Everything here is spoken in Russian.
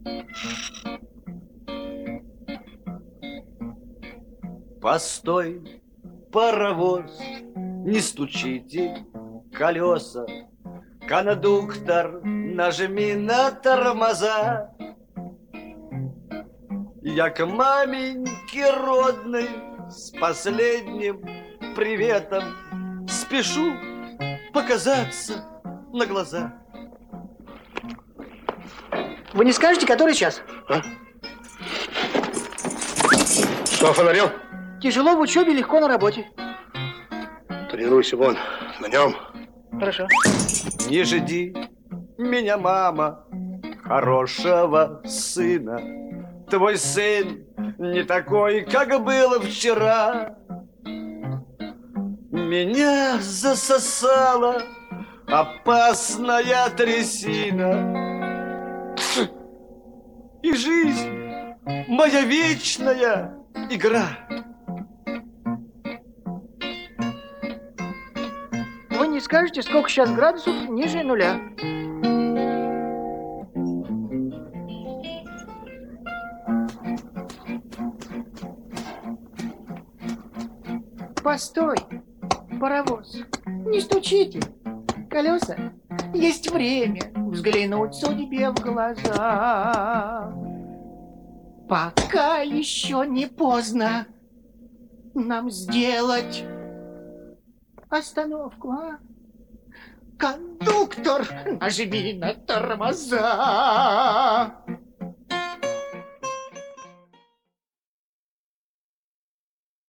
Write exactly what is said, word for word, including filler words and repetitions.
Постой, паровоз, не стучите колеса. Кондуктор, нажми на тормоза. Я к маменьке родной с последним приветом спешу показаться на глаза. Вы не скажете, который час? А? Что, фонарел? Тяжело в учебе, легко на работе. Тренируйся вон, на нем. Хорошо. Не жди меня, мама, хорошего сына. Твой сын не такой, как был вчера. Меня засосала опасная трясина. И жизнь моя вечная игра. Вы не скажете, сколько сейчас градусов ниже нуля? Постой, паровоз, не стучите. Колеса, есть время взглянуть судьбе в глаза. Пока еще не поздно нам сделать остановку, а? Кондуктор, нажми на тормоза.